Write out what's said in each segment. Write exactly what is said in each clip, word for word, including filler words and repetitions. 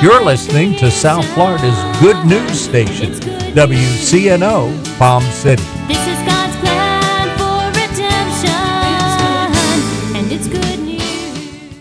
You're listening to South Florida's good news station, W C N O, Palm City. This is God's plan for redemption, and it's good news.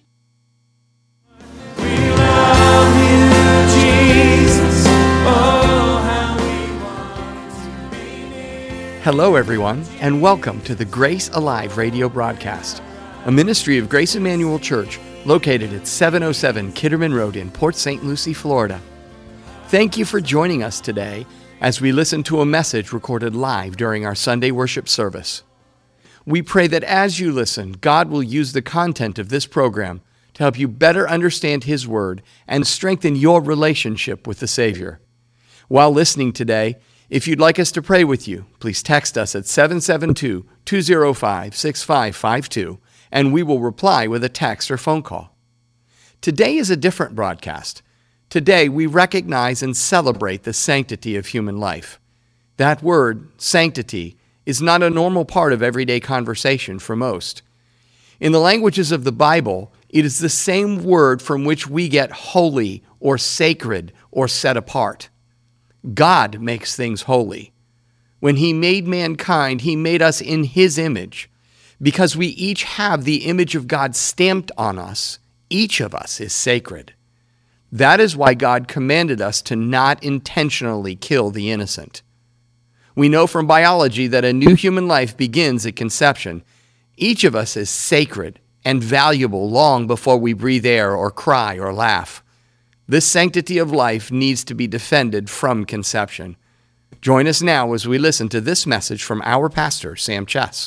We love you, Jesus. Oh, how we want to be near. Hello, everyone, and welcome to the Grace Alive radio broadcast, a ministry of Grace Emmanuel Church located at seven oh seven Kitterman Road in Port Saint Lucie, Florida. Thank you for joining us today as we listen to a message recorded live during our Sunday worship service. We pray that as you listen, God will use the content of this program to help you better understand His Word and strengthen your relationship with the Savior. While listening today, if you'd like us to pray with you, please text us at seven seven two, two oh five, six five five two, and we will reply with a text or phone call. Today is a different broadcast. Today we recognize and celebrate the sanctity of human life. That word, sanctity, is not a normal part of everyday conversation for most. In the languages of the Bible, it is the same word from which we get holy or sacred or set apart. God makes things holy. When He made mankind, He made us in His image. Because we each have the image of God stamped on us, each of us is sacred. That is why God commanded us to not intentionally kill the innocent. We know from biology that a new human life begins at conception. Each of us is sacred and valuable long before we breathe air or cry or laugh. This sanctity of life needs to be defended from conception. Join us now as we listen to this message from our pastor, Sam Chess.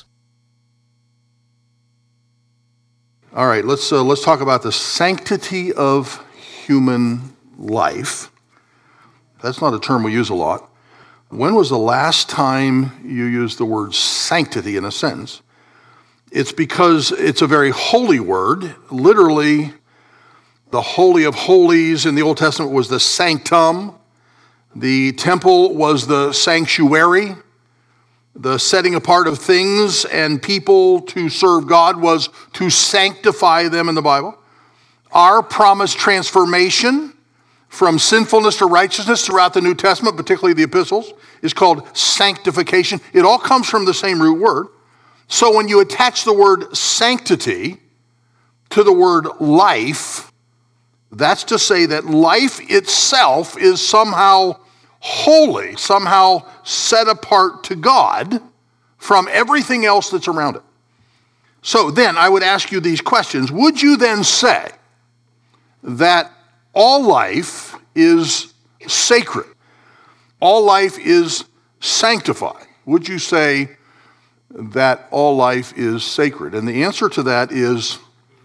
All right, let's uh, let's talk about the sanctity of human life. That's not a term we use a lot. When was the last time you used the word sanctity in a sentence? It's because it's a very holy word. Literally, the Holy of Holies in the Old Testament was the sanctum. The temple was the sanctuary. The setting apart of things and people to serve God was to sanctify them in the Bible. Our promised transformation from sinfulness to righteousness throughout the New Testament, particularly the epistles, is called sanctification. It all comes from the same root word. So when you attach the word sanctity to the word life, that's to say that life itself is somehow holy, somehow set apart to God from everything else that's around it. So then I would ask you these questions. Would you then say that all life is sacred? All life is sanctified? Would you say that all life is sacred? And the answer to that is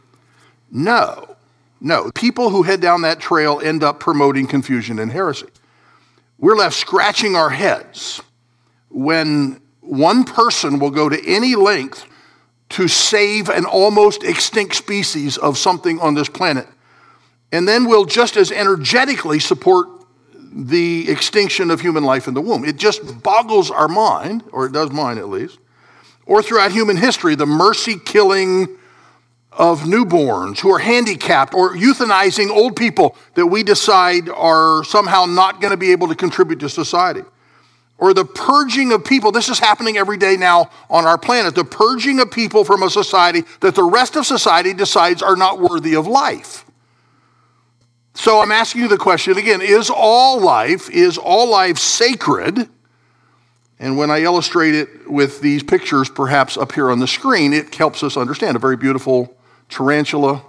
no. No. People who head down that trail end up promoting confusion and heresy. We're left scratching our heads when one person will go to any length to save an almost extinct species of something on this planet, and then will just as energetically support the extinction of human life in the womb. It just boggles our mind, or it does mine at least. Or throughout human history, the mercy killing of newborns who are handicapped, or euthanizing old people that we decide are somehow not going to be able to contribute to society. Or the purging of people. This is happening every day now on our planet. The purging of people from a society that the rest of society decides are not worthy of life. So I'm asking you the question again, is all life, is all life sacred? And when I illustrate it with these pictures, perhaps up here on the screen, it helps us understand. A very beautiful tarantula,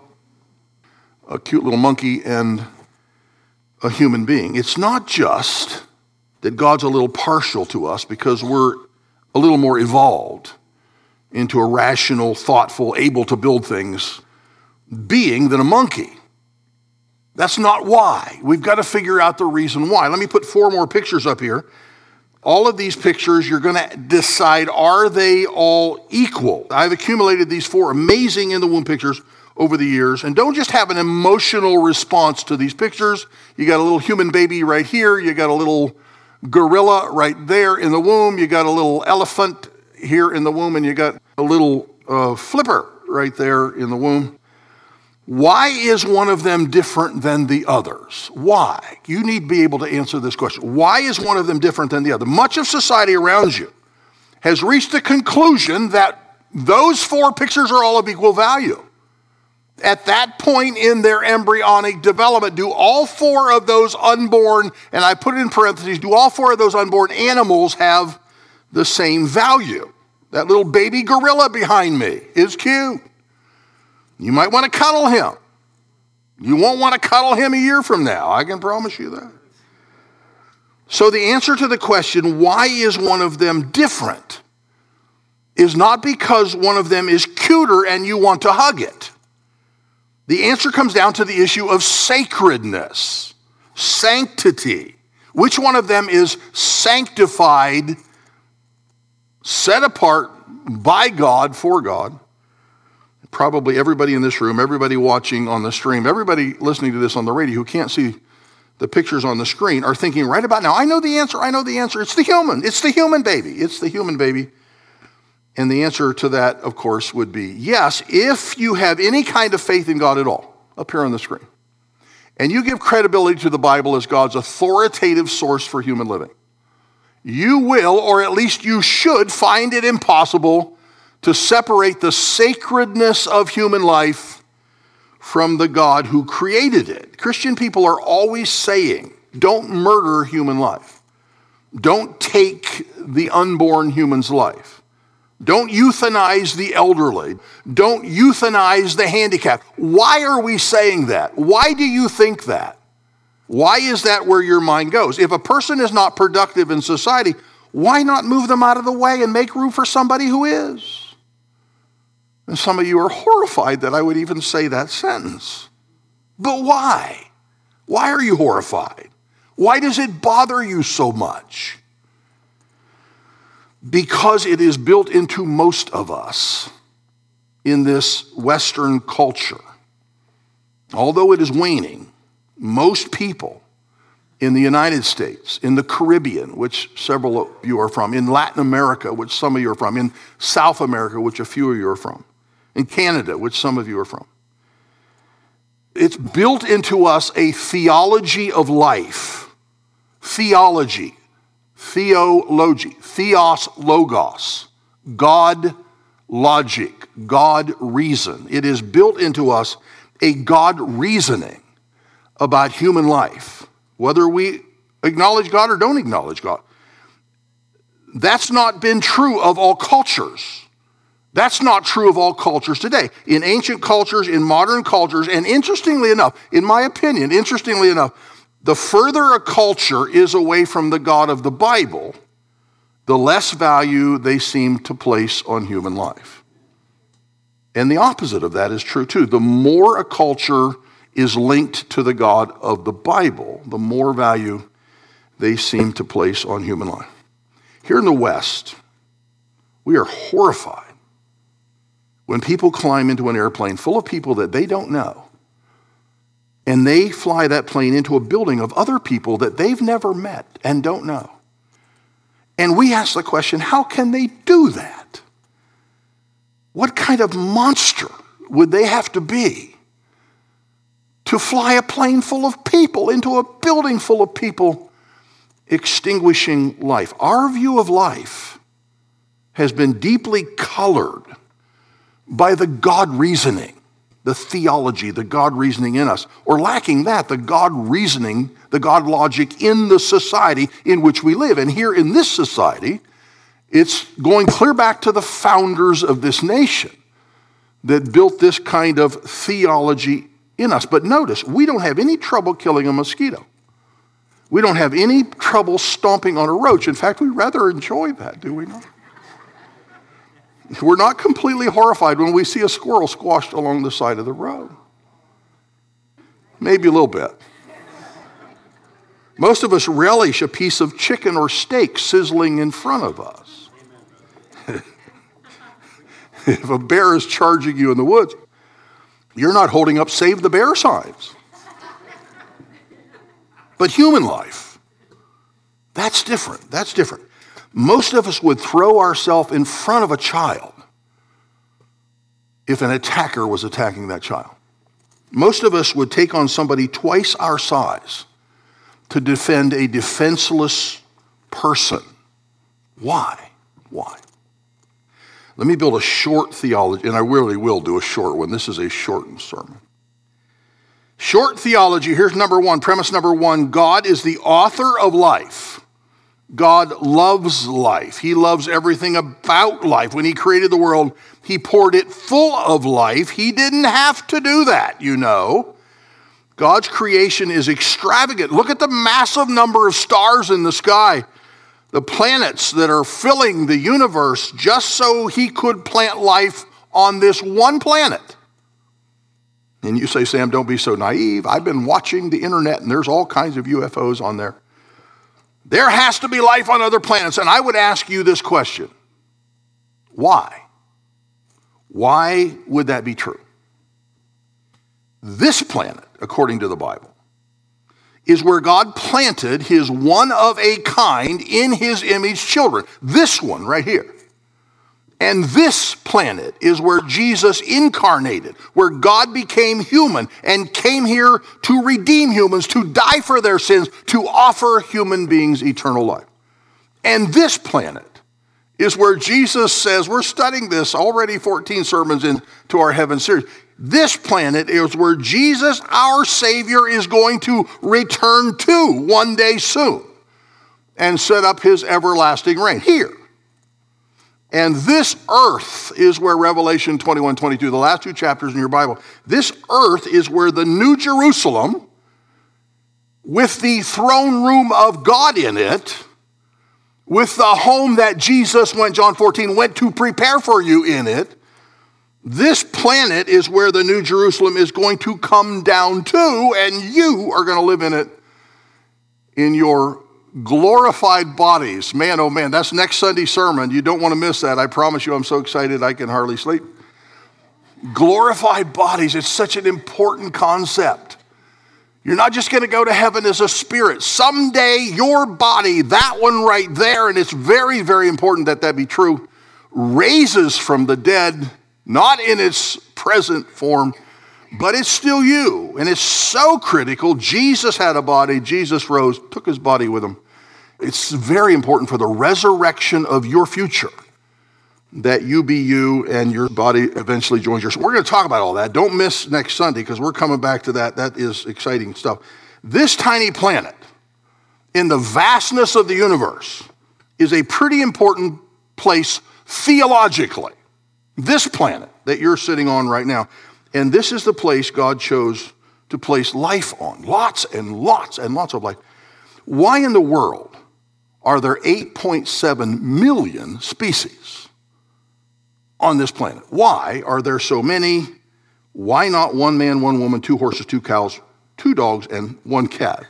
a cute little monkey, and a human being. It's not just that God's a little partial to us because we're a little more evolved into a rational, thoughtful, able to build things being than a monkey. That's not why. We've got to figure out the reason why. Let me put four more pictures up here. All of these pictures, you're going to decide, are they all equal? I've accumulated these four amazing in the womb pictures over the years. And don't just have an emotional response to these pictures. You got a little human baby right here. You got a little gorilla right there in the womb. You got a little elephant here in the womb. And you got a little uh, flipper right there in the womb. Why is one of them different than the others? Why? You need to be able to answer this question. Why is one of them different than the other? Much of society around you has reached the conclusion that those four pictures are all of equal value. At that point in their embryonic development, do all four of those unborn, and I put it in parentheses, do all four of those unborn animals have the same value? That little baby gorilla behind me is cute. You might want to cuddle him. You won't want to cuddle him a year from now. I can promise you that. So the answer to the question, why is one of them different, is not because one of them is cuter and you want to hug it. The answer comes down to the issue of sacredness, sanctity. Which one of them is sanctified, set apart by God, for God? Probably everybody in this room, everybody watching on the stream, everybody listening to this on the radio who can't see the pictures on the screen are thinking right about now, I know the answer, I know the answer. It's the human. It's the human baby. It's the human baby. And the answer to that, of course, would be yes, if you have any kind of faith in God at all, up here on the screen, and you give credibility to the Bible as God's authoritative source for human living, you will, or at least you should, find it impossible to separate the sacredness of human life from the God who created it. Christian people are always saying, don't murder human life. Don't take the unborn human's life. Don't euthanize the elderly. Don't euthanize the handicapped. Why are we saying that? Why do you think that? Why is that where your mind goes? If a person is not productive in society, why not move them out of the way and make room for somebody who is? And some of you are horrified that I would even say that sentence. But why? Why are you horrified? Why does it bother you so much? Because it is built into most of us in this Western culture. Although it is waning, most people in the United States, in the Caribbean, which several of you are from, in Latin America, which some of you are from, in South America, which a few of you are from, in Canada, which some of you are from. It's built into us a theology of life. Theology. Theology. Theos logos. God logic. God reason. It is built into us a God reasoning about human life, whether we acknowledge God or don't acknowledge God. That's not been true of all cultures. That's not true of all cultures today. In ancient cultures, in modern cultures, and interestingly enough, in my opinion, interestingly enough, the further a culture is away from the God of the Bible, the less value they seem to place on human life. And the opposite of that is true too. The more a culture is linked to the God of the Bible, the more value they seem to place on human life. Here in the West, we are horrified when people climb into an airplane full of people that they don't know, and they fly that plane into a building of other people that they've never met and don't know. And we ask the question, how can they do that? What kind of monster would they have to be to fly a plane full of people into a building full of people, extinguishing life? Our view of life has been deeply colored by the God reasoning, the theology, the God reasoning in us, or lacking that, the God reasoning, the God logic in the society in which we live. And here in this society, it's going clear back to the founders of this nation that built this kind of theology in us. But notice, we don't have any trouble killing a mosquito. We don't have any trouble stomping on a roach. In fact, we rather enjoy that, do we not? We're not completely horrified when we see a squirrel squashed along the side of the road. Maybe a little bit. Most of us relish a piece of chicken or steak sizzling in front of us. If a bear is charging you in the woods, you're not holding up save the bear signs. But human life, that's different. That's different. Most of us would throw ourselves in front of a child if an attacker was attacking that child. Most of us would take on somebody twice our size to defend a defenseless person. Why? Why? Let me build a short theology, and I really will do a short one. This is a shortened sermon. Short theology, here's number one, premise number one, God is the author of life. God loves life. He loves everything about life. When he created the world, he poured it full of life. He didn't have to do that, you know. God's creation is extravagant. Look at the massive number of stars in the sky, the planets that are filling the universe just so he could plant life on this one planet. And you say, Sam, don't be so naive. I've been watching the internet and there's all kinds of U F Os on there. There has to be life on other planets. And I would ask you this question. Why? Why would that be true? This planet, according to the Bible, is where God planted his one-of-a-kind in his image children. This one right here. And this planet is where Jesus incarnated, where God became human and came here to redeem humans, to die for their sins, to offer human beings eternal life. And this planet is where Jesus says, we're studying this already fourteen sermons into our heaven series. This planet is where Jesus, our Savior, is going to return to one day soon and set up his everlasting reign here. And this earth is where Revelation twenty-one, twenty-two, the last two chapters in your Bible, this earth is where the New Jerusalem, with the throne room of God in it, with the home that Jesus went, John fourteen, went to prepare for you in it, this planet is where the New Jerusalem is going to come down to, and you are going to live in it in your glorified bodies. Man, oh man, that's next Sunday sermon. You don't want to miss that. I promise you, I'm so excited I can hardly sleep. Glorified bodies, it's such an important concept. You're not just going to go to heaven as a spirit. Someday your body, that one right there, and it's very, very important that that be true, raises from the dead, not in its present form, but it's still you. And it's so critical. Jesus had a body. Jesus rose, took his body with him. It's very important for the resurrection of your future that you be you and your body eventually joins yours. We're going to talk about all that. Don't miss next Sunday because we're coming back to that. That is exciting stuff. This tiny planet in the vastness of the universe is a pretty important place theologically. This planet that you're sitting on right now. And this is the place God chose to place life on. Lots and lots and lots of life. Why in the world are there eight point seven million species on this planet? Why are there so many? Why not one man, one woman, two horses, two cows, two dogs, and one cat?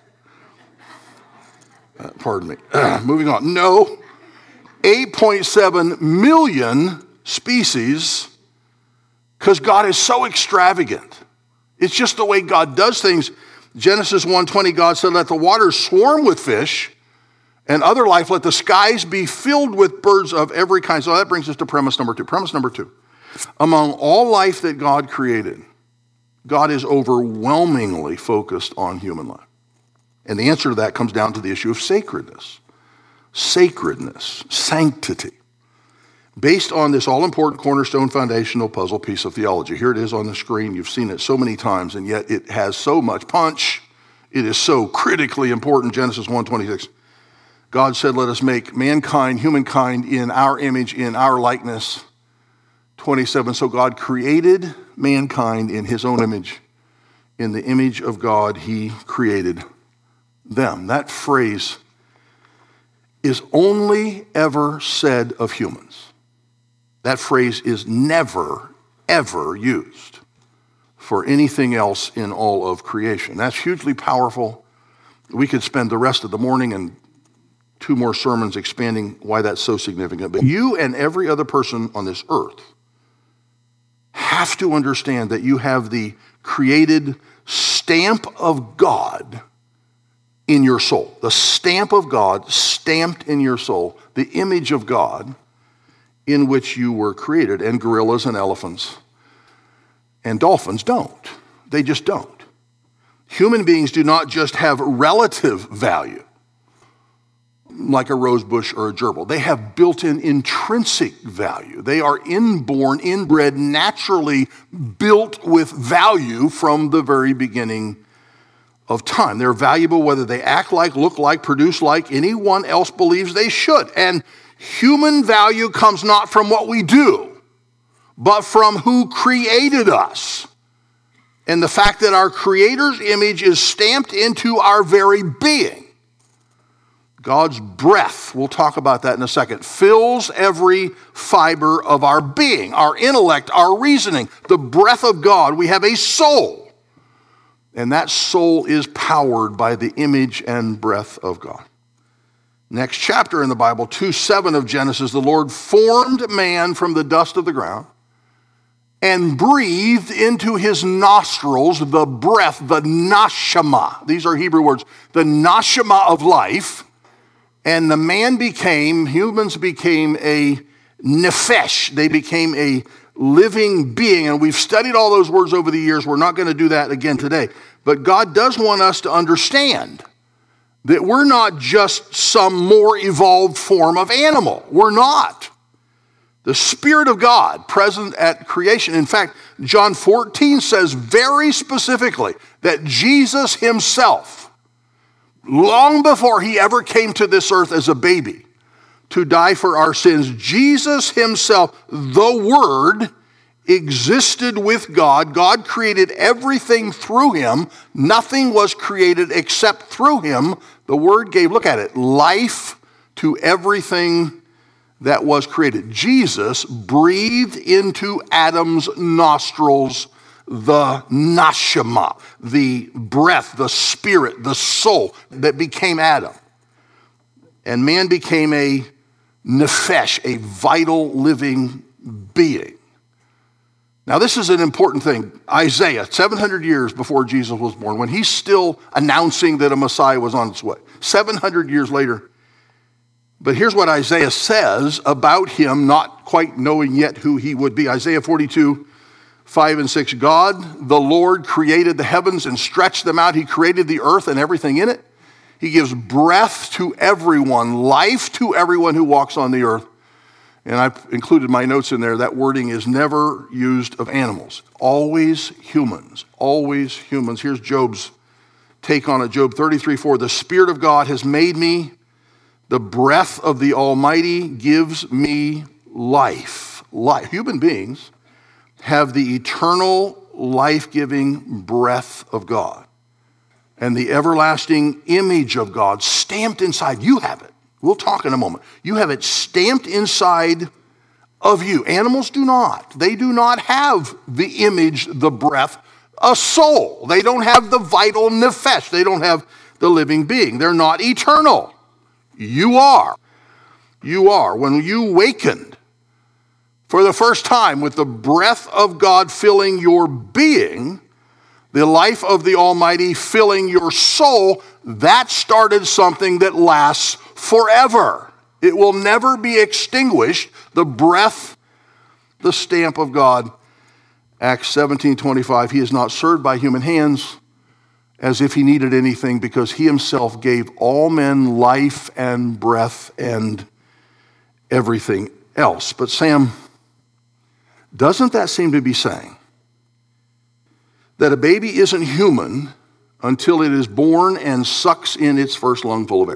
Uh, pardon me. Moving on. No, eight point seven million species, because God is so extravagant. It's just the way God does things. Genesis one twenty, God said, let the waters swarm with fish and other life, let the skies be filled with birds of every kind. So that brings us to premise number two. Premise number two. Among all life that God created, God is overwhelmingly focused on human life. And the answer to that comes down to the issue of sacredness. Sacredness, sanctity. Based on this all-important cornerstone foundational puzzle piece of theology. Here it is on the screen. You've seen it so many times, and yet it has so much punch. It is so critically important. Genesis one twenty-six. God said, let us make mankind, humankind, in our image, in our likeness. twenty-seven, so God created mankind in his own image. In the image of God, he created them. That phrase is only ever said of humans. That phrase is never, ever used for anything else in all of creation. That's hugely powerful. We could spend the rest of the morning and two more sermons expanding why that's so significant. But you and every other person on this earth have to understand that you have the created stamp of God in your soul. The stamp of God stamped in your soul. The image of God in which you were created. And gorillas and elephants and dolphins don't. They just don't. Human beings do not just have relative value, like a rose bush or a gerbil. They have built-in intrinsic value. They are inborn, inbred, naturally built with value from the very beginning of time. They're valuable whether they act like, look like, produce like anyone else believes they should. And human value comes not from what we do, but from who created us. And the fact that our Creator's image is stamped into our very being. God's breath, we'll talk about that in a second, fills every fiber of our being, our intellect, our reasoning. The breath of God, we have a soul. And that soul is powered by the image and breath of God. Next chapter in the Bible, two seven of Genesis, the Lord formed man from the dust of the ground and breathed into his nostrils the breath, the nashama. These are Hebrew words. The nashama of life. And the man became, humans became a nephesh. They became a living being. And we've studied all those words over the years. We're not going to do that again today. But God does want us to understand that we're not just some more evolved form of animal. We're not. The Spirit of God present at creation. In fact, John fourteen says very specifically that Jesus himself, long before he ever came to this earth as a baby to die for our sins, Jesus himself, the Word, existed with God. God created everything through him. Nothing was created except through him. The Word gave, look at it, life to everything that was created. Jesus breathed into Adam's nostrils the nashama, the breath, the spirit, the soul that became Adam. And man became a nephesh, a vital living being. Now this is an important thing. Isaiah, seven hundred years before Jesus was born, when he's still announcing that a Messiah was on its way, seven hundred years later. But here's what Isaiah says about him, not quite knowing yet who he would be. Isaiah forty-two, five and six, God, the Lord, created the heavens and stretched them out. He created the earth and everything in it. He gives breath to everyone, life to everyone who walks on the earth. And I've included my notes in there. That wording is never used of animals. Always humans, always humans. Here's Job's take on it. Job thirty-three, four, the Spirit of God has made me. The breath of the Almighty gives me life. Life. Human beings have the eternal, life-giving breath of God and the everlasting image of God stamped inside. You have it. We'll talk in a moment. You have it stamped inside of you. Animals do not. They do not have the image, the breath, a soul. They don't have the vital nephesh. They don't have the living being. They're not eternal. You are. You are. When you awakened for the first time with the breath of God filling your being, the life of the Almighty filling your soul, that started something that lasts forever. It will never be extinguished. The breath, the stamp of God. Acts seventeen twenty-five, he is not served by human hands as if he needed anything, because he himself gave all men life and breath and everything else. But Sam, doesn't that seem to be saying that a baby isn't human until it is born and sucks in its first lungful of air?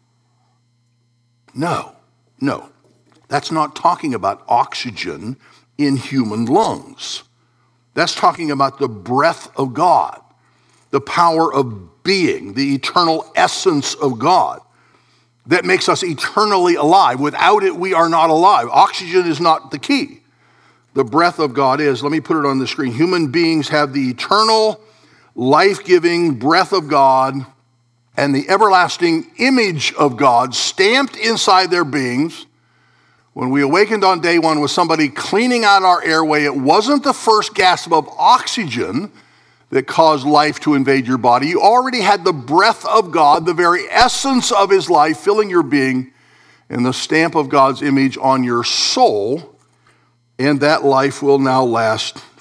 No, no. That's not talking about oxygen in human lungs. That's talking about the breath of God, the power of being, the eternal essence of God that makes us eternally alive. Without it, we are not alive. Oxygen is not the key. The breath of God is. Let me put it on the screen. Human beings have the eternal, life-giving breath of God and the everlasting image of God stamped inside their beings. When we awakened on day one with somebody cleaning out our airway, it wasn't the first gasp of oxygen that caused life to invade your body. You already had the breath of God, the very essence of his life, filling your being, and the stamp of God's image on your soul, and that life will now last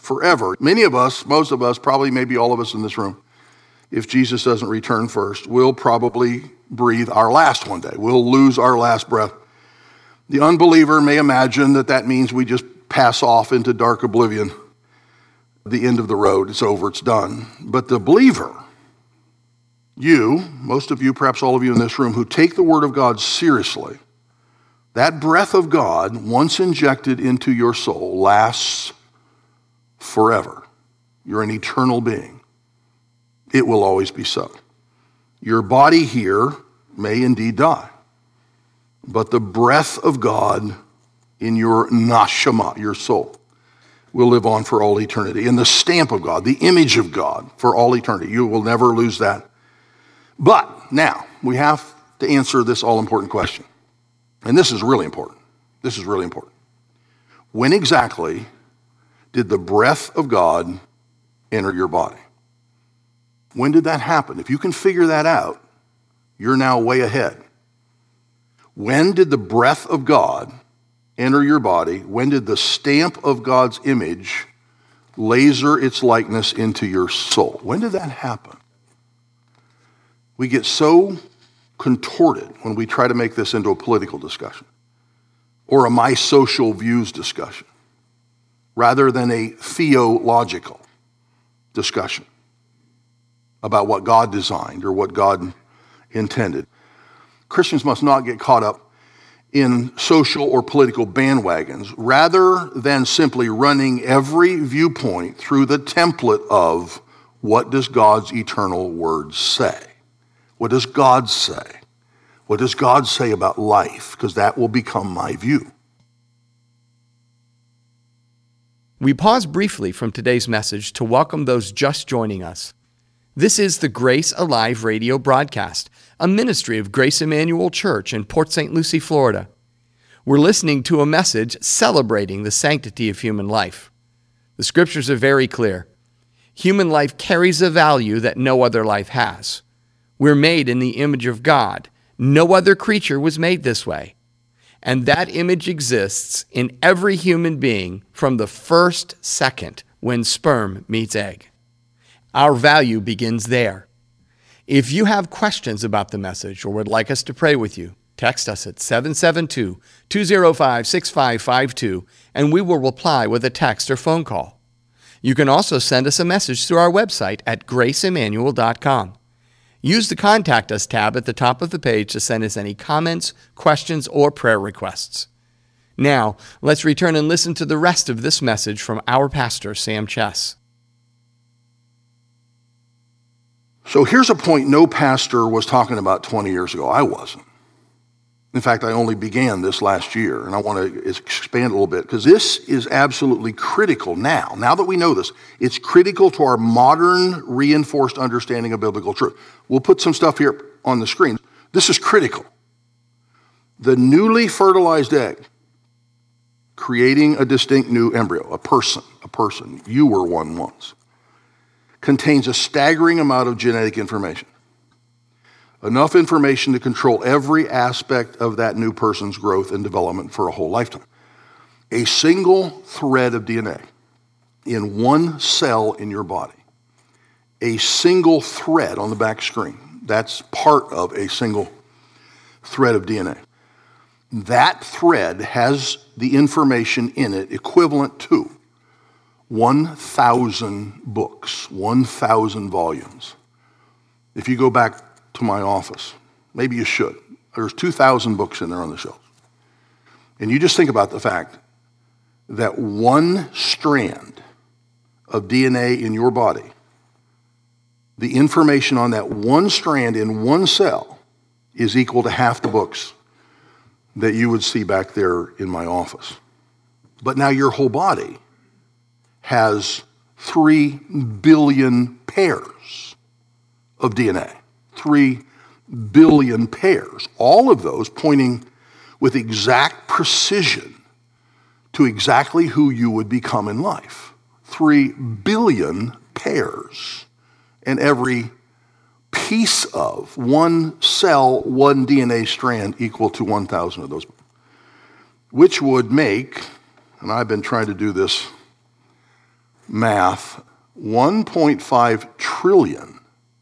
forever. Many of us, most of us, probably maybe all of us in this room, if Jesus doesn't return first, we'll probably breathe our last one day. We'll lose our last breath. The unbeliever may imagine that that means we just pass off into dark oblivion. The end of the road, it's over, it's done. But the believer, you, most of you, perhaps all of you in this room, who take the Word of God seriously, that breath of God, once injected into your soul, lasts forever. You're an eternal being. It will always be so. Your body here may indeed die, but the breath of God in your neshama, your soul, will live on for all eternity. And the stamp of God, the image of God for all eternity. You will never lose that. But now, we have to answer this all-important question. And this is really important. This is really important. When exactly did the breath of God enter your body? When did that happen? If you can figure that out, you're now way ahead. When did the breath of God enter your body? When did the stamp of God's image laser its likeness into your soul? When did that happen? We get so contorted when we try to make this into a political discussion or a my social views discussion rather than a theological discussion about what God designed or what God intended. Christians must not get caught up in social or political bandwagons rather than simply running every viewpoint through the template of what does God's eternal word say? What does God say? What does God say about life? Because that will become my view. We pause briefly from today's message to welcome those just joining us. This is the Grace Alive radio broadcast, a ministry of Grace Emmanuel Church in Port Saint Lucie, Florida. We're listening to a message celebrating the sanctity of human life. The scriptures are very clear. Human life carries a value that no other life has. We're made in the image of God. No other creature was made this way. And that image exists in every human being from the first second when sperm meets egg. Our value begins there. If you have questions about the message or would like us to pray with you, text us at seven seven two, two zero five, six five five two and we will reply with a text or phone call. You can also send us a message through our website at grace emmanuel dot com. Use the Contact Us tab at the top of the page to send us any comments, questions, or prayer requests. Now, let's return and listen to the rest of this message from our pastor, Sam Chess. So here's a point no pastor was talking about twenty years ago. I wasn't. In fact, I only began this last year, and I want to expand a little bit because this is absolutely critical now. Now that we know this, it's critical to our modern reinforced understanding of biblical truth. We'll put some stuff here on the screen. This is critical. The newly fertilized egg, creating a distinct new embryo, a person, a person, you were one once, contains a staggering amount of genetic information. Enough information to control every aspect of that new person's growth and development for a whole lifetime. A single thread of D N A in one cell in your body. A single thread on the back screen. That's part of a single thread of D N A. That thread has the information in it equivalent to one thousand books, one thousand volumes. If you go back to my office, maybe you should. There's two thousand books in there on the shelf. And you just think about the fact that one strand of D N A in your body, the information on that one strand in one cell is equal to half the books that you would see back there in my office. But now your whole body has three billion pairs of D N A. Three billion pairs, all of those pointing with exact precision to exactly who you would become in life. Three billion pairs, and every piece of one cell, one D N A strand equal to one thousand of those, which would make, and I've been trying to do this math, one point five trillion,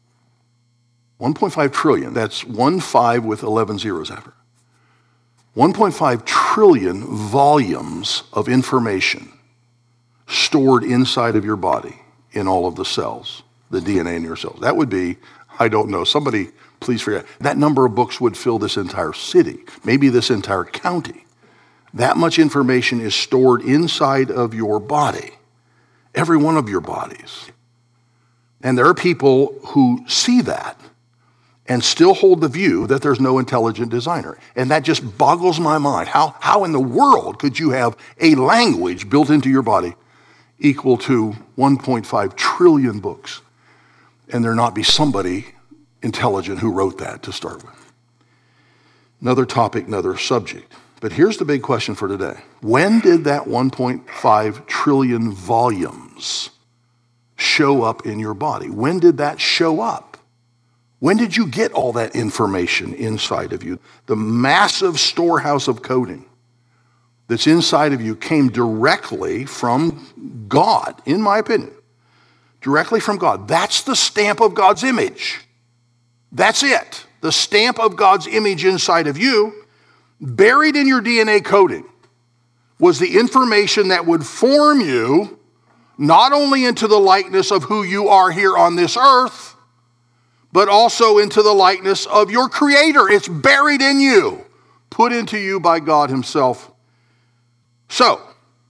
one point five trillion, that's one five with eleven zeros after, one point five trillion volumes of information stored inside of your body in all of the cells, the D N A in your cells. That would be, I don't know, somebody please figure out, that number of books would fill this entire city, maybe this entire county. That much information is stored inside of your body, every one of your bodies. And there are people who see that and still hold the view that there's no intelligent designer. And that just boggles my mind. How, how in the world could you have a language built into your body equal to one point five trillion books, and there not be somebody intelligent who wrote that to start with? Another topic, another subject. But here's the big question for today. When did that one point five trillion volumes show up in your body? When did that show up? When did you get all that information inside of you? The massive storehouse of coding that's inside of you came directly from God, in my opinion. Directly from God. That's the stamp of God's image. That's it. The stamp of God's image inside of you, buried in your D N A coding, was the information that would form you not only into the likeness of who you are here on this earth, but also into the likeness of your Creator. It's buried in you, put into you by God Himself. So,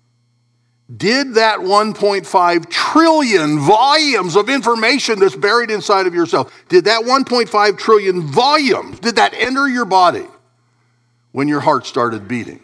did that one point five trillion volumes of information that's buried inside of yourself, did that one point five trillion volumes, did that enter your body when your heart started beating?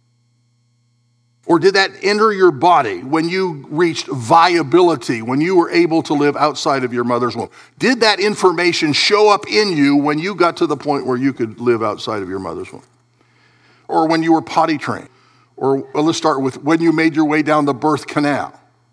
Or did that enter your body when you reached viability, when you were able to live outside of your mother's womb? Did that information show up in you when you got to the point where you could live outside of your mother's womb? Or when you were potty trained? Or well, let's start with when you made your way down the birth canal?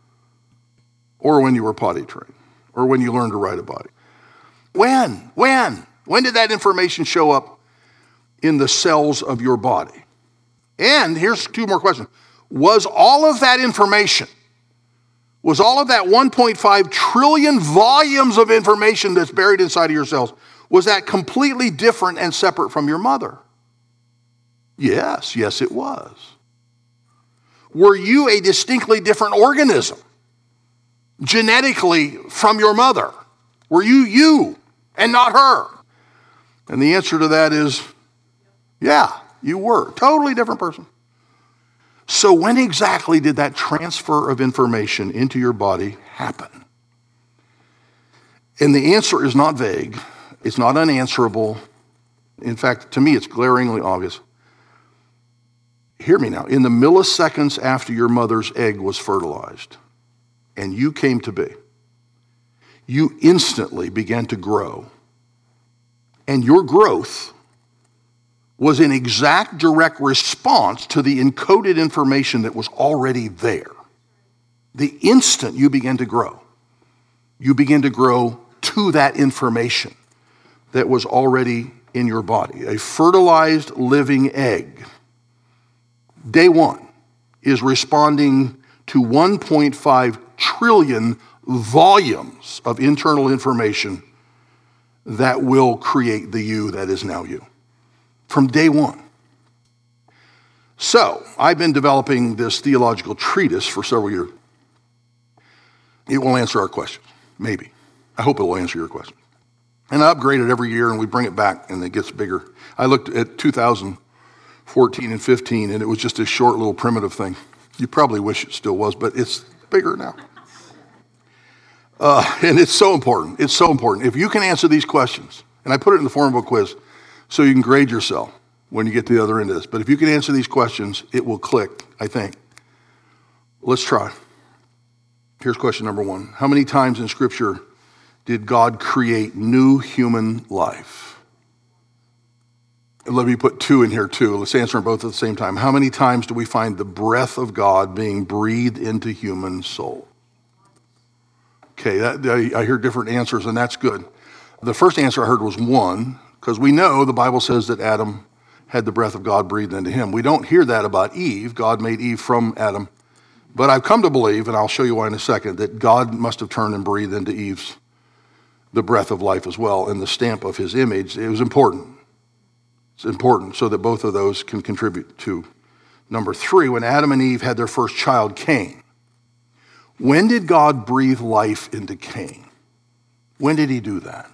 Or when you were potty trained? Or when you learned to ride a bike? When? When? When did that information show up in the cells of your body? And here's two more questions. Was all of that information, was all of that one point five trillion volumes of information that's buried inside of your cells, was that completely different and separate from your mother? Yes, yes it was. Were you a distinctly different organism, genetically, from your mother? Were you you and not her? And the answer to that is, yeah, you were. Totally different person. So when exactly did that transfer of information into your body happen? And the answer is not vague. It's not unanswerable. In fact, to me, it's glaringly obvious. Hear me now. In the milliseconds after your mother's egg was fertilized and you came to be, you instantly began to grow. And your growth was in exact direct response to the encoded information that was already there. The instant you began to grow, you began to grow to that information that was already in your body. A fertilized living egg, day one, is responding to one point five trillion volumes of internal information that will create the you that is now you. From day one. So, I've been developing this theological treatise for several years. It will answer our questions, maybe. I hope it will answer your question. And I upgrade it every year and we bring it back and it gets bigger. I looked at two thousand fourteen and fifteen and it was just a short little primitive thing. You probably wish it still was, but it's bigger now. Uh, and it's so important. It's so important. If you can answer these questions, and I put it in the form of a quiz, so you can grade yourself when you get to the other end of this. But if you can answer these questions, it will click, I think. Let's try. Here's question number one. How many times in Scripture did God create new human life? And let me put two in here too. Let's answer them both at the same time. How many times do we find the breath of God being breathed into human soul? Okay, that, I, I hear different answers, and that's good. The first answer I heard was one, because we know the Bible says that Adam had the breath of God breathed into him. We don't hear that about Eve. God made Eve from Adam, But I've come to believe, and I'll show you why in a second, that God must have turned and breathed into Eve's the breath of life as well, and the stamp of his image. It was important. It's important so that both of those can contribute to number three. When Adam and Eve had their first child, Cain, when did God breathe life into Cain? When did he do that?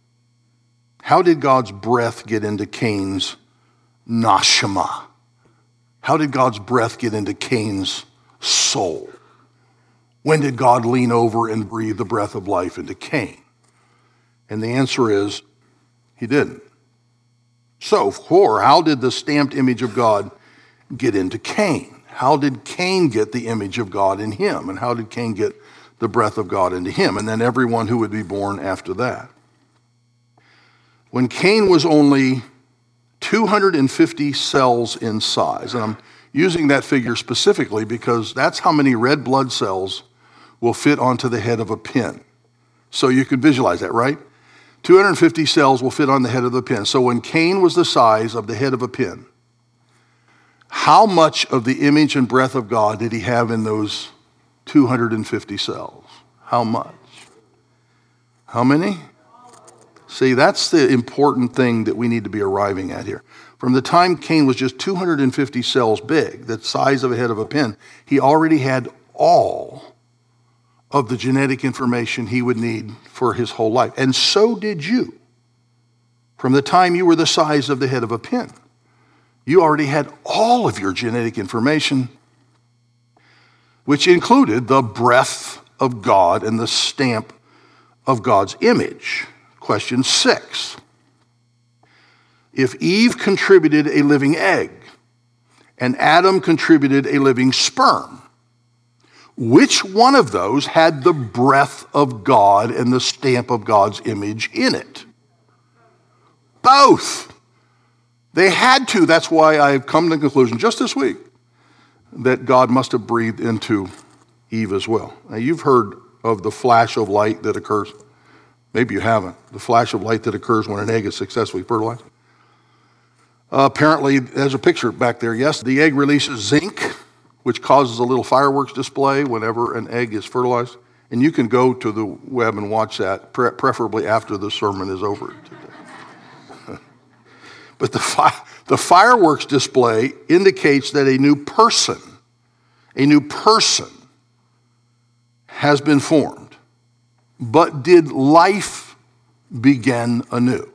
How did God's breath get into Cain's nashama? How did God's breath get into Cain's soul? When did God lean over and breathe the breath of life into Cain? And the answer is, he didn't. So, four, how did the stamped image of God get into Cain? How did Cain get the image of God in him? And how did Cain get the breath of God into him? And then everyone who would be born after that. When Cain was only two hundred fifty cells in size, and I'm using that figure specifically because that's how many red blood cells will fit onto the head of a pin. So you could visualize that, right? two hundred fifty cells will fit on the head of the pin. So when Cain was the size of the head of a pin, how much of the image and breath of God did he have in those two hundred fifty cells? How much? How many? See, that's the important thing that we need to be arriving at here. From the time Cain was just two hundred fifty cells big, the size of a head of a pin, he already had all of the genetic information he would need for his whole life. And so did you. From the time you were the size of the head of a pin, you already had all of your genetic information, which included the breath of God and the stamp of God's image. Question six. If Eve contributed a living egg and Adam contributed a living sperm, which one of those had the breath of God and the stamp of God's image in it? Both. They had to. That's why I've come to the conclusion just this week that God must have breathed into Eve as well. Now, you've heard of the flash of light that occurs. Maybe you haven't. The flash of light that occurs when an egg is successfully fertilized. Uh, apparently, there's a picture back there. Yes, the egg releases zinc, which causes a little fireworks display whenever an egg is fertilized. And you can go to the web and watch that, pre- preferably after the sermon is over today. But the, fi- the fireworks display indicates that a new person, a new person has been formed. But did life begin anew?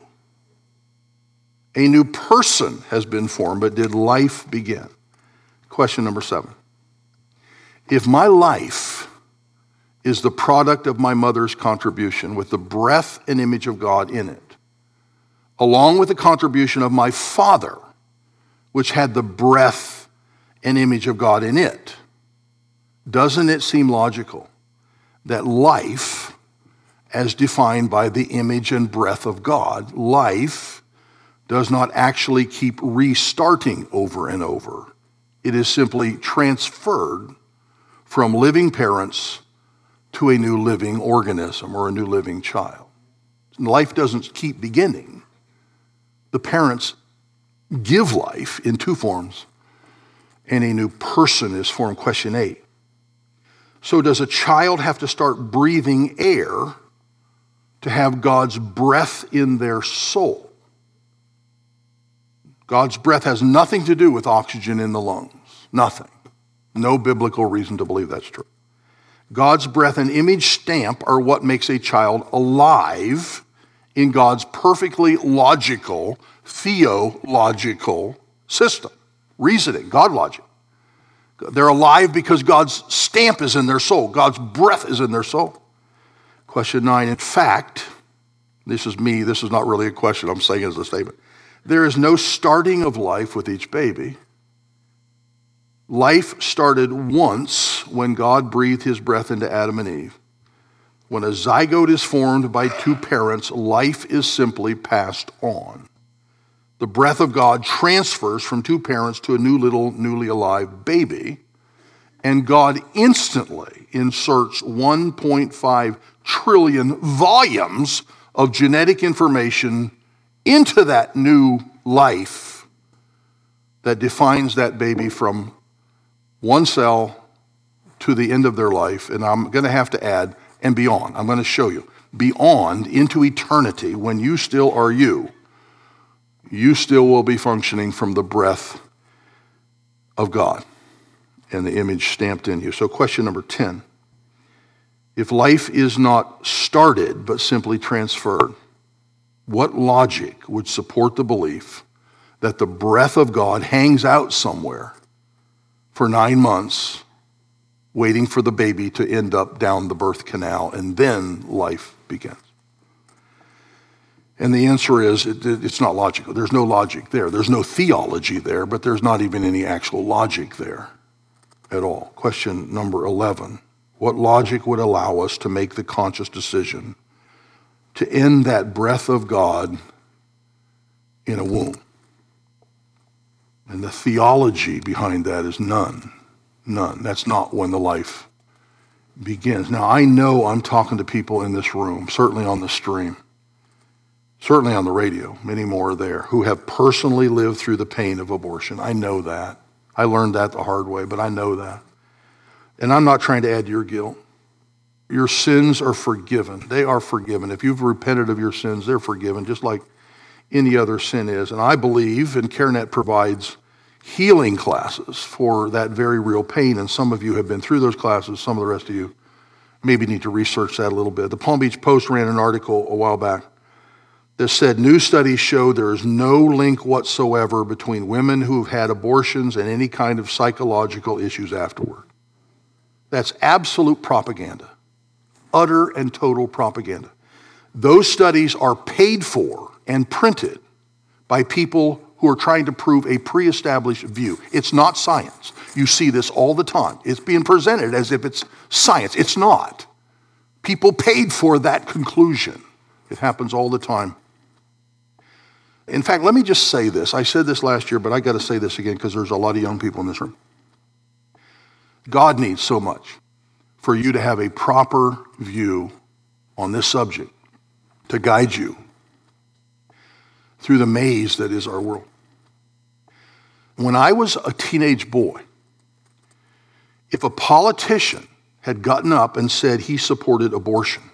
A new person has been formed, but did life begin? Question number seven. If my life is the product of my mother's contribution with the breath and image of God in it, along with the contribution of my father, which had the breath and image of God in it, doesn't it seem logical that life, as defined by the image and breath of God, life does not actually keep restarting over and over? It is simply transferred from living parents to a new living organism or a new living child. Life doesn't keep beginning. The parents give life in two forms, and a new person is formed. Question eight. So does a child have to start breathing air to have God's breath in their soul? God's breath has nothing to do with oxygen in the lungs. Nothing. No biblical reason to believe that's true. God's breath and image stamp are what makes a child alive in God's perfectly logical, theological system. Reasoning, God logic. They're alive because God's stamp is in their soul. God's breath is in their soul. Question nine. In fact, this is me. This is not really a question. I'm saying it as a statement. There is no starting of life with each baby. Life started once when God breathed his breath into Adam and Eve. When a zygote is formed by two parents, life is simply passed on. The breath of God transfers from two parents to a new little, newly alive baby, and God instantly inserts one point five trillion volumes of genetic information into that new life that defines that baby from one cell to the end of their life, and I'm going to have to add, and beyond. I'm going to show you. Beyond, into eternity, when you still are you, you still will be functioning from the breath of God and the image stamped in you. So question number ten. If life is not started but simply transferred, what logic would support the belief that the breath of God hangs out somewhere for nine months waiting for the baby to end up down the birth canal and then life begins? And the answer is it, it's not logical. There's no logic there. There's no theology there, but there's not even any actual logic there at all. Question number eleven. What logic would allow us to make the conscious decision to end that breath of God in a womb? And the theology behind that is none. None. That's not when the life begins. Now, I know I'm talking to people in this room, certainly on the stream, certainly on the radio, many more are there, who have personally lived through the pain of abortion. I know that. I learned that the hard way, but I know that. And I'm not trying to add to your guilt. Your sins are forgiven. They are forgiven. If you've repented of your sins, they're forgiven, just like any other sin is. And I believe, and CareNet provides healing classes for that very real pain, and some of you have been through those classes. Some of the rest of you maybe need to research that a little bit. The Palm Beach Post ran an article a while back that said new studies show there is no link whatsoever between women who have had abortions and any kind of psychological issues afterward. That's absolute propaganda, utter and total propaganda. Those studies are paid for and printed by people who are trying to prove a pre-established view. It's not science. You see this all the time. It's being presented as if it's science. It's not. People paid for that conclusion. It happens all the time. In fact, let me just say this. I said this last year, but I got to say this again because there's a lot of young people in this room. God needs so much for you to have a proper view on this subject to guide you through the maze that is our world. When I was a teenage boy, if a politician had gotten up and said he supported abortion,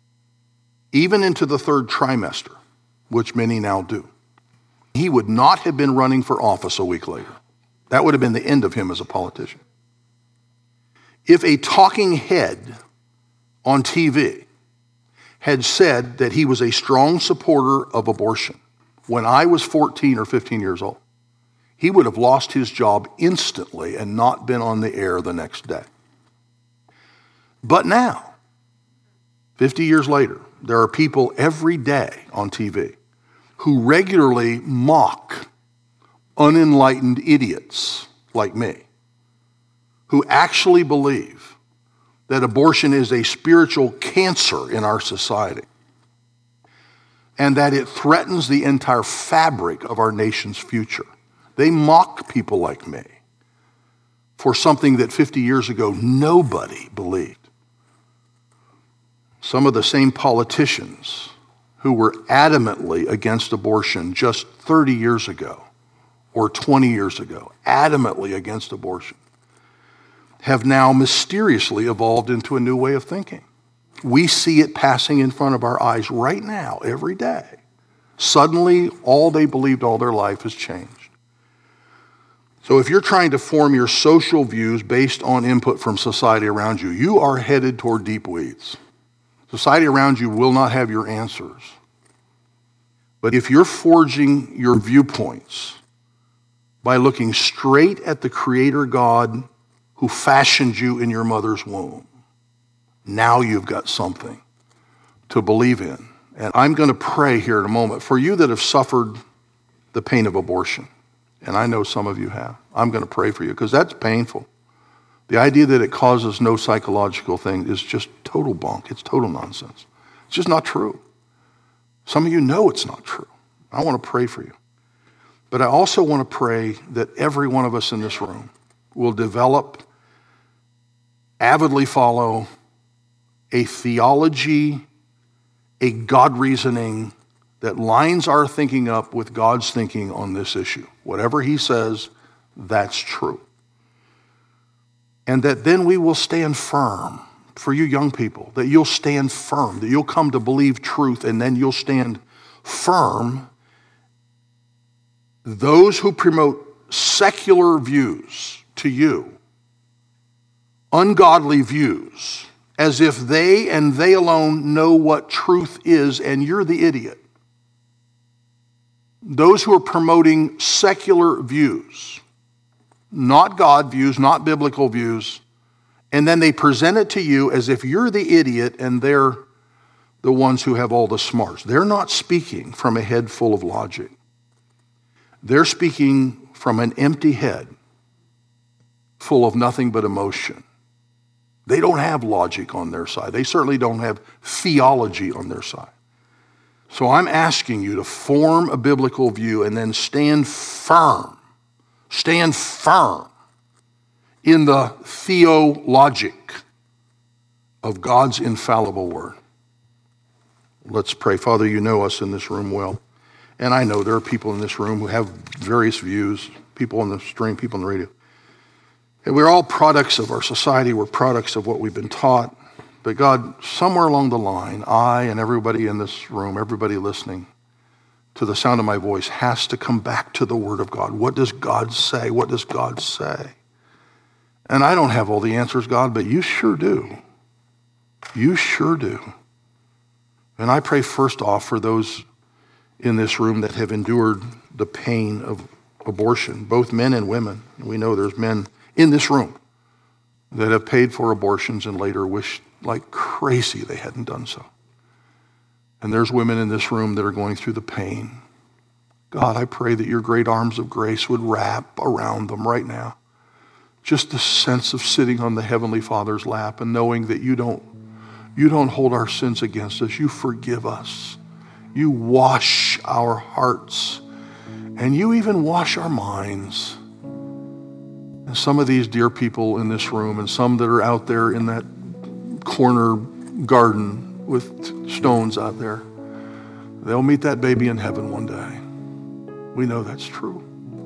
even into the third trimester, which many now do, he would not have been running for office a week later. That would have been the end of him as a politician. If a talking head on T V had said that he was a strong supporter of abortion when I was fourteen or fifteen years old, he would have lost his job instantly and not been on the air the next day. But now, fifty years later, there are people every day on T V who regularly mock unenlightened idiots like me, who actually believe that abortion is a spiritual cancer in our society and that it threatens the entire fabric of our nation's future. They mock people like me for something that fifty years ago nobody believed. Some of the same politicians who were adamantly against abortion just thirty years ago or twenty years ago, adamantly against abortion, have now mysteriously evolved into a new way of thinking. We see it passing in front of our eyes right now, every day. Suddenly, all they believed all their life has changed. So if you're trying to form your social views based on input from society around you, you are headed toward deep weeds. Society around you will not have your answers. But if you're forging your viewpoints by looking straight at the Creator God who fashioned you in your mother's womb, now you've got something to believe in. And I'm going to pray here in a moment for you that have suffered the pain of abortion. And I know some of you have. I'm going to pray for you because that's painful. The idea that it causes no psychological thing is just total bunk. It's total nonsense. It's just not true. Some of you know it's not true. I want to pray for you. But I also want to pray that every one of us in this room will develop, avidly follow a theology, a God reasoning that lines our thinking up with God's thinking on this issue. Whatever he says, that's true. and that then we will stand firm. For you young people, that you'll stand firm, that you'll come to believe truth, and then you'll stand firm. Those who promote secular views to you, ungodly views, as if they and they alone know what truth is, and you're the idiot. Those who are promoting secular views, not God views, not biblical views, and then they present it to you as if you're the idiot and they're the ones who have all the smarts. They're not speaking from a head full of logic. They're speaking from an empty head full of nothing but emotion. They don't have logic on their side. They certainly don't have theology on their side. So I'm asking you to form a biblical view and then stand firm. Stand firm in the theologic of God's infallible word. Let's pray. Father, you know us in this room well. And I know there are people in this room who have various views, people on the stream, people on the radio. And we're all products of our society. We're products of what we've been taught. But God, somewhere along the line, I and everybody in this room, everybody listening to the sound of my voice, has to come back to the Word of God. What does God say? What does God say? And I don't have all the answers, God, but you sure do. You sure do. And I pray first off for those in this room that have endured the pain of abortion, both men and women. We know there's men in this room that have paid for abortions and later wished like crazy they hadn't done so. And there's women in this room that are going through the pain. God, I pray that your great arms of grace would wrap around them right now. Just the sense of sitting on the Heavenly Father's lap and knowing that you don't, you don't hold our sins against us. You forgive us. You wash our hearts. And you even wash our minds. And some of these dear people in this room and some that are out there in that corner garden with stones out there, they'll meet that baby in heaven one day. We know that's true.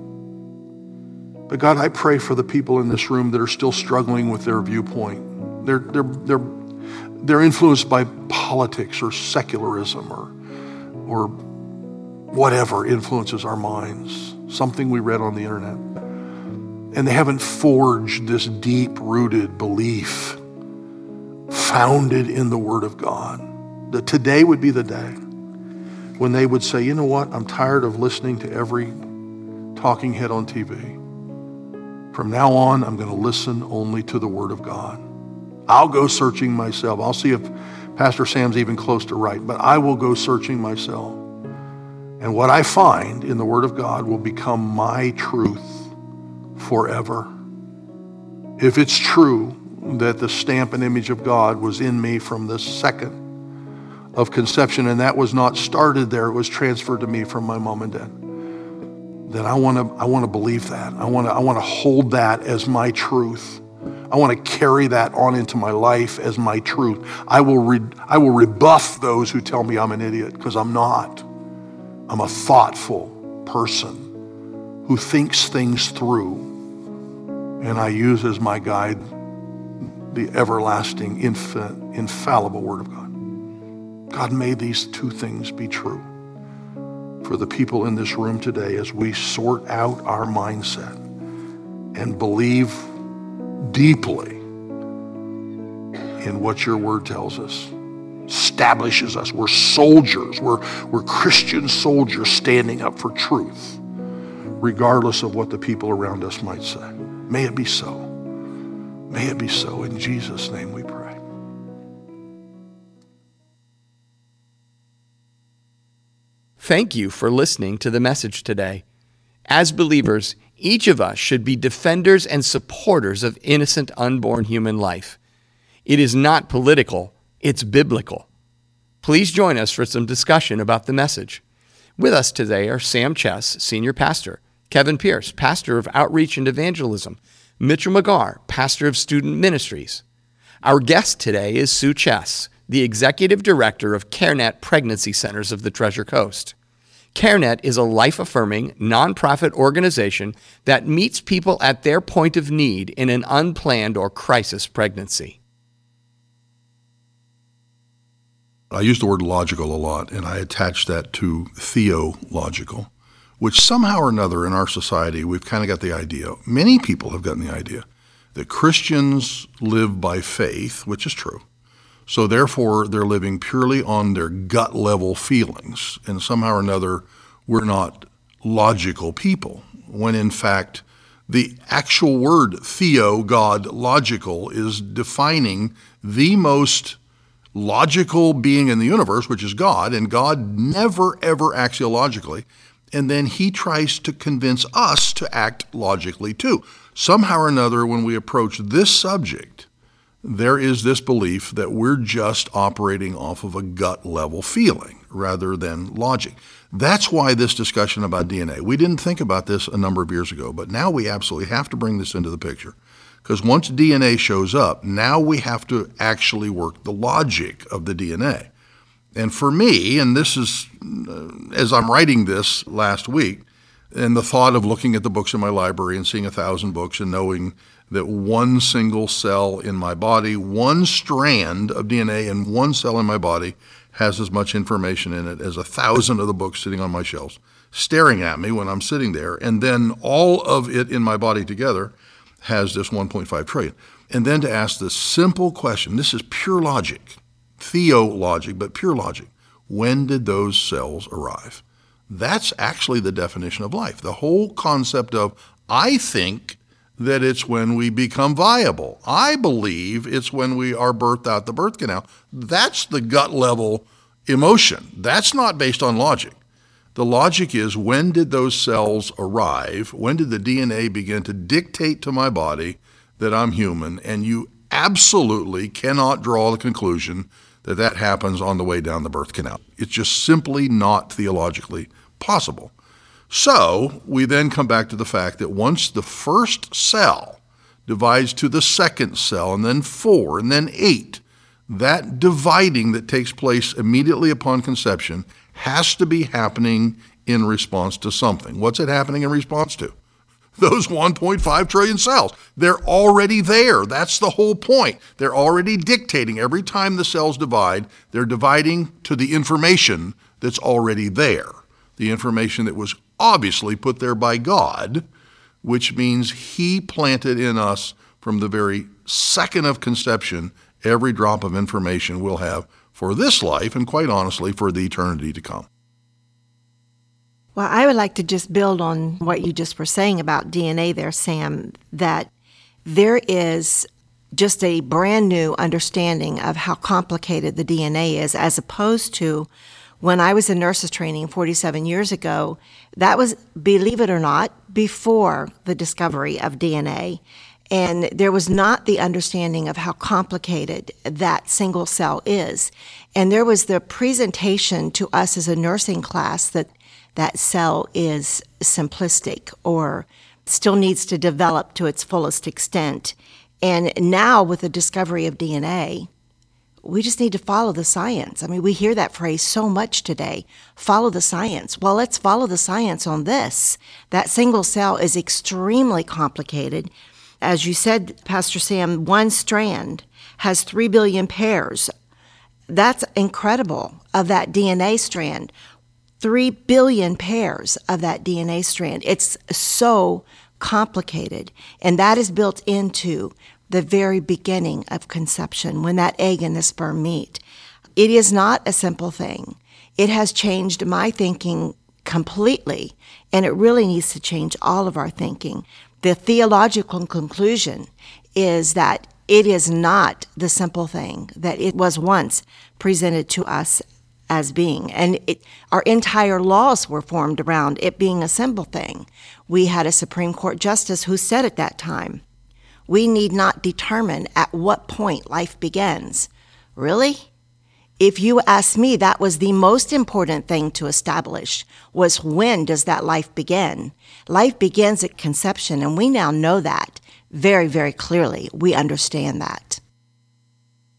But God, I pray for the people in this room that are still struggling with their viewpoint. They're, they're, they're, they're influenced by politics or secularism or, or whatever influences our minds, something we read on the internet. And they haven't forged this deep-rooted belief founded in the Word of God. That today would be the day when they would say, you know what, I'm tired of listening to every talking head on T V. From now on, I'm going to listen only to the Word of God. I'll go searching myself. I'll see if Pastor Sam's even close to right, but I will go searching myself. And what I find in the Word of God will become my truth forever. If it's true that the stamp and image of God was in me from the second of conception, and that was not started there, it was transferred to me from my mom and dad, then I want to I want to believe that. I want to I want to hold that as my truth. I want to carry that on into my life as my truth. I will re, I will rebuff those who tell me I'm an idiot, because I'm not. I'm a thoughtful person who thinks things through, and I use as my guide the everlasting, infinite, infallible Word of God. God, may these two things be true for the people in this room today as we sort out our mindset and believe deeply in what your Word tells us, establishes us. We're soldiers. We're, we're Christian soldiers standing up for truth, regardless of what the people around us might say. May it be so. May it be so. In Jesus' name we pray. Thank you for listening to the message today. As believers, each of us should be defenders and supporters of innocent, unborn human life. It is not political, it's biblical. Please join us for some discussion about the message. With us today are Sam Chess, Senior Pastor, Kevin Pierce, Pastor of Outreach and Evangelism, Mitchell McGarr, Pastor of Student Ministries. Our guest today is Sue Chess, the Executive Director of CareNet Pregnancy Centers of the Treasure Coast. CareNet is a life-affirming, nonprofit organization that meets people at their point of need in an unplanned or crisis pregnancy. I use the word logical a lot, and I attach that to theological, which somehow or another in our society, we've kind of got the idea, many people have gotten the idea, that Christians live by faith, which is true. So therefore, they're living purely on their gut level feelings, and somehow or another, we're not logical people, when in fact, the actual word theo, God, logical, is defining the most logical being in the universe, which is God, and God never, ever acts illogically. And then he tries to convince us to act logically too. Somehow or another, when we approach this subject, there is this belief that we're just operating off of a gut level feeling rather than logic. That's why this discussion about D N A, we didn't think about this a number of years ago, but now we absolutely have to bring this into the picture. Because once D N A shows up, now we have to actually work the logic of the D N A. And for me, and this is, uh, as I'm writing this last week, and the thought of looking at the books in my library and seeing a thousand books and knowing that one single cell in my body, one strand of D N A in one cell in my body has as much information in it as a thousand of the books sitting on my shelves, staring at me when I'm sitting there, and then all of it in my body together has this one point five trillion. And then to ask this simple question, this is pure logic, theologic, but pure logic. When did those cells arrive? That's actually the definition of life. The whole concept of, I think that it's when we become viable. I believe it's when we are birthed out the birth canal. That's the gut level emotion. That's not based on logic. The logic is, when did those cells arrive? When did the D N A begin to dictate to my body that I'm human? And you absolutely cannot draw the conclusion that that happens on the way down the birth canal. It's just simply not theologically possible. So we then come back to the fact that once the first cell divides to the second cell, and then four, and then eight, that dividing that takes place immediately upon conception has to be happening in response to something. What's it happening in response to? Those one point five trillion cells. They're already there. That's the whole point. They're already dictating. Every time the cells divide, they're dividing to the information that's already there. The information that was obviously put there by God, which means he planted in us from the very second of conception every drop of information we'll have for this life, and quite honestly, for the eternity to come. Well, I would like to just build on what you just were saying about D N A there, Sam, that there is just a brand new understanding of how complicated the D N A is, as opposed to when I was in nurses training forty-seven years ago. That was, believe it or not, before the discovery of D N A. And there was not the understanding of how complicated that single cell is. And there was the presentation to us as a nursing class that that cell is simplistic or still needs to develop to its fullest extent. And now with the discovery of D N A, we just need to follow the science. I mean, we hear that phrase so much today, follow the science. Well, let's follow the science on this. That single cell is extremely complicated. As you said, Pastor Sam, one strand has three billion pairs. That's incredible, of that D N A strand. Three billion pairs of that D N A strand. It's so complicated. And that is built into the very beginning of conception, when that egg and the sperm meet. It is not a simple thing. It has changed my thinking completely, and it really needs to change all of our thinking. The theological conclusion is that it is not the simple thing that it was once presented to us as being. And it, our entire laws were formed around it being a simple thing. We had a Supreme Court justice who said at that time, we need not determine at what point life begins. Really? If you ask me, that was the most important thing to establish, was when does that life begin? Life begins at conception, and we now know that very, very clearly. We understand that.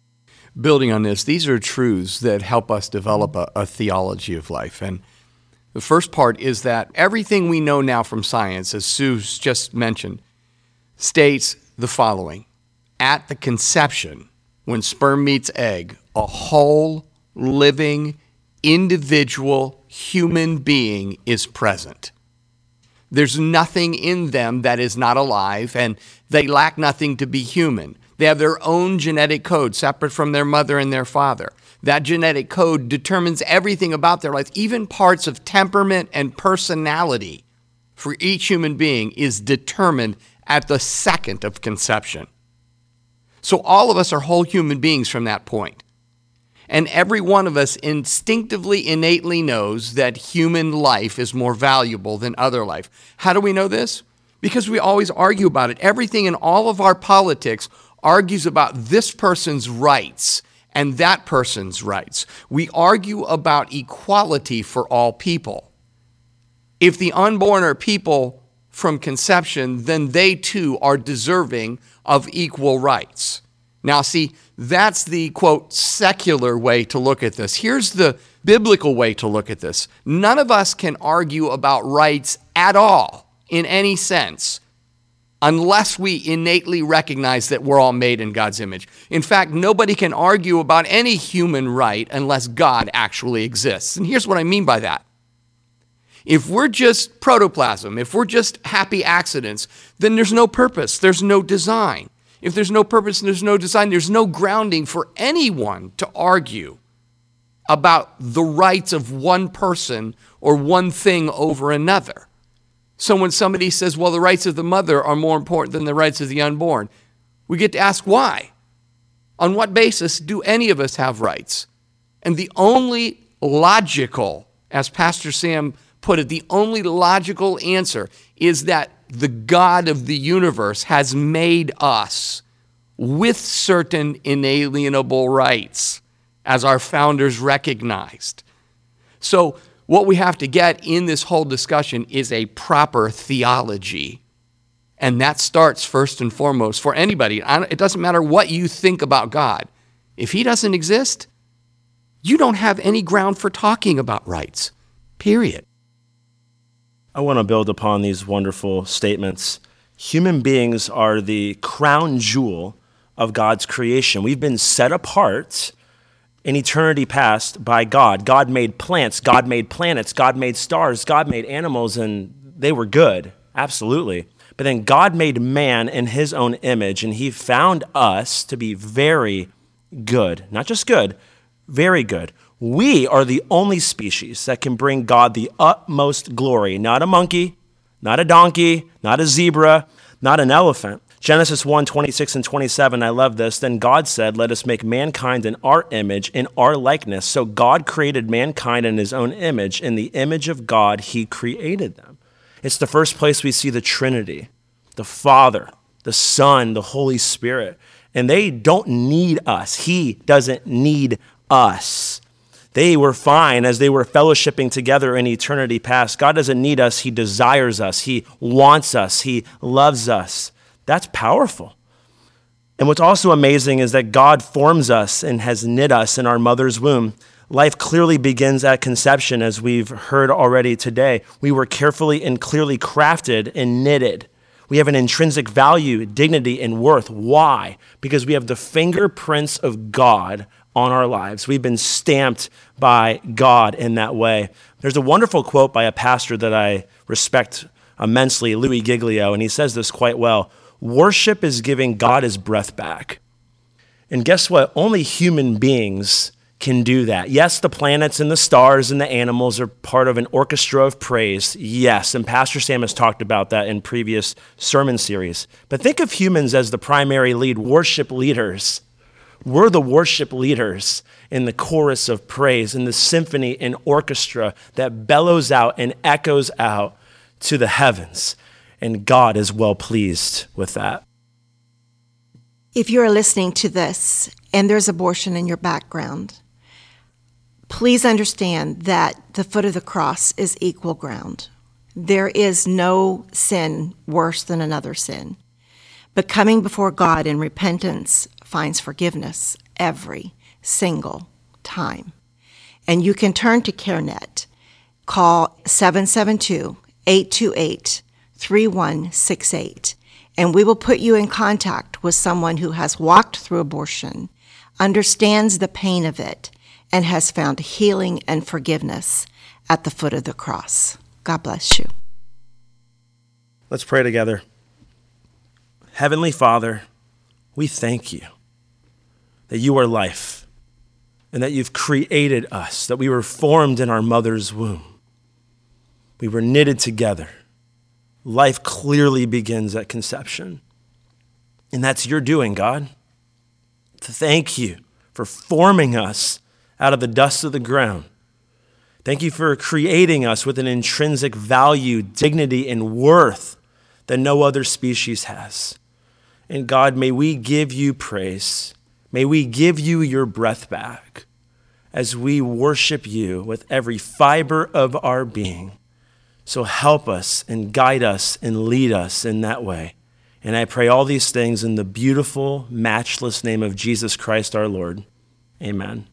Building on this, these are truths that help us develop a, a theology of life. And The first part is that everything we know now from science, as Sue's just mentioned, states the following. At the conception, when sperm meets egg, a whole, living, individual human being is present. There's nothing in them that is not alive, and they lack nothing to be human. They have their own genetic code separate from their mother and their father. That genetic code determines everything about their life, even parts of temperament and personality for each human being is determined at the second of conception. So all of us are whole human beings from that point. And every one of us instinctively, innately knows that human life is more valuable than other life. How do we know this? Because we always argue about it. Everything in all of our politics argues about this person's rights and that person's rights. We argue about equality for all people. If the unborn are people from conception, then they too are deserving of equal rights. Now, see, that's the, quote, secular way to look at this. Here's the biblical way to look at this. None of us can argue about rights at all in any sense unless we innately recognize that we're all made in God's image. In fact, nobody can argue about any human right unless God actually exists. And here's what I mean by that. If we're just protoplasm, if we're just happy accidents, then there's no purpose, there's no design. If there's no purpose and there's no design, there's no grounding for anyone to argue about the rights of one person or one thing over another. So when somebody says, well, the rights of the mother are more important than the rights of the unborn, we get to ask why. On what basis do any of us have rights? And the only logical, as Pastor Sam put it, the only logical answer is that the God of the universe has made us with certain inalienable rights, as our founders recognized. So what we have to get in this whole discussion is a proper theology. And that starts first and foremost for anybody. It doesn't matter what you think about God. If he doesn't exist, you don't have any ground for talking about rights, period. I want to build upon these wonderful statements. Human beings are the crown jewel of God's creation. We've been set apart in eternity past by God. God made plants, God made planets, God made stars, God made animals, and they were good, absolutely. But then God made man in his own image, and he found us to be very good. Not just good, very good. We are the only species that can bring God the utmost glory. Not a monkey, not a donkey, not a zebra, not an elephant. Genesis one, twenty-six and twenty-seven, I love this. Then God said, let us make mankind in our image, in our likeness. So God created mankind in his own image. In the image of God, he created them. It's the first place we see the Trinity, the Father, the Son, the Holy Spirit. And they don't need us. He doesn't need us. They were fine as they were fellowshipping together in eternity past. God doesn't need us. He desires us. He wants us. He loves us. That's powerful. And what's also amazing is that God forms us and has knit us in our mother's womb. Life clearly begins at conception, as we've heard already today. We were carefully and clearly crafted and knitted. We have an intrinsic value, dignity, and worth. Why? Because we have the fingerprints of God on our lives. We've been stamped by God in that way. There's a wonderful quote by a pastor that I respect immensely, Louis Giglio, and he says this quite well. Worship is giving God his breath back. And guess what? Only human beings can do that. Yes, the planets and the stars and the animals are part of an orchestra of praise. Yes, and Pastor Sam has talked about that in previous sermon series. But think of humans as the primary lead worship leaders. We're the worship leaders in the chorus of praise, in the symphony and orchestra that bellows out and echoes out to the heavens. And God is well pleased with that. If you're listening to this and there's abortion in your background, please understand that the foot of the cross is equal ground. There is no sin worse than another sin. But coming before God in repentance finds forgiveness every single time. And you can turn to CareNet call seven seven two, eight two eight, three one six eight, and we will put you in contact with someone who has walked through abortion, understands the pain of it, and has found healing and forgiveness at the foot of the cross. God bless you. Let's pray together. Heavenly Father, we thank you that you are life and that you've created us, that we were formed in our mother's womb. We were knitted together. Life clearly begins at conception. And that's your doing, God. Thank you for forming us out of the dust of the ground. Thank you for creating us with an intrinsic value, dignity, and worth that no other species has. And God, may we give you praise. May we give you your breath back as we worship you with every fiber of our being. So help us and guide us and lead us in that way. And I pray all these things in the beautiful, matchless name of Jesus Christ our Lord. Amen.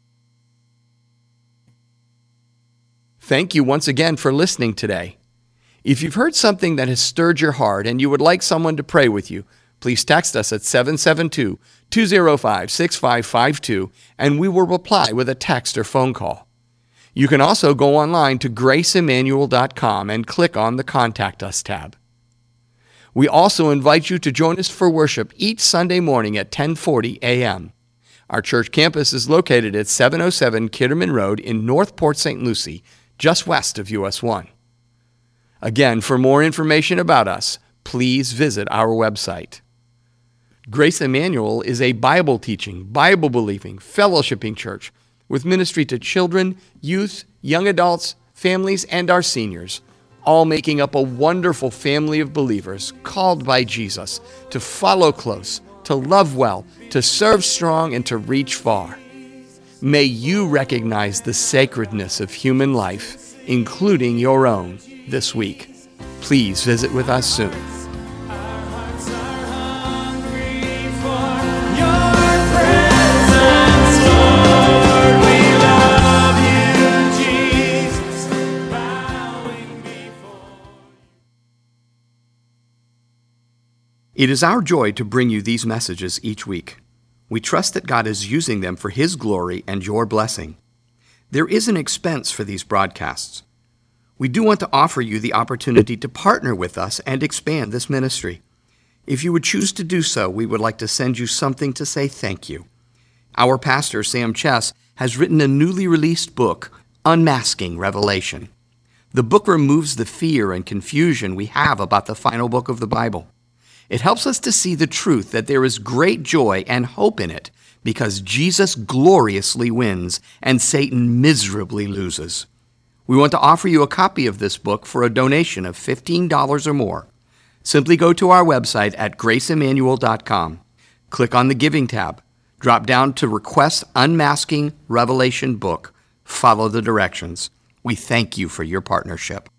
Thank you once again for listening today. If you've heard something that has stirred your heart and you would like someone to pray with you, please text us at seven seven two, two zero five, six five five two and we will reply with a text or phone call. You can also go online to grace emmanuel dot com and click on the Contact Us tab. We also invite you to join us for worship each Sunday morning at ten forty a.m. Our church campus is located at seven oh seven Kitterman Road in North Port Saint Lucie, just west of U S one. Again, for more information about us, please visit our website. Grace Emmanuel is a Bible-teaching, Bible-believing, fellowshipping church with ministry to children, youth, young adults, families, and our seniors, all making up a wonderful family of believers called by Jesus to follow close, to love well, to serve strong, and to reach far. May you recognize the sacredness of human life, including your own, this week. Please visit with us soon. It is our joy to bring you these messages each week. We trust that God is using them for His glory and your blessing. There is an expense for these broadcasts. We do want to offer you the opportunity to partner with us and expand this ministry. If you would choose to do so, we would like to send you something to say thank you. Our pastor, Sam Chess, has written a newly released book, Unmasking Revelation. The book removes the fear and confusion we have about the final book of the Bible. It helps us to see the truth that there is great joy and hope in it because Jesus gloriously wins and Satan miserably loses. We want to offer you a copy of this book for a donation of fifteen dollars or more. Simply go to our website at grace emmanuel dot com. Click on the Giving tab. Drop down to Request Unmasking Revelation Book. Follow the directions. We thank you for your partnership.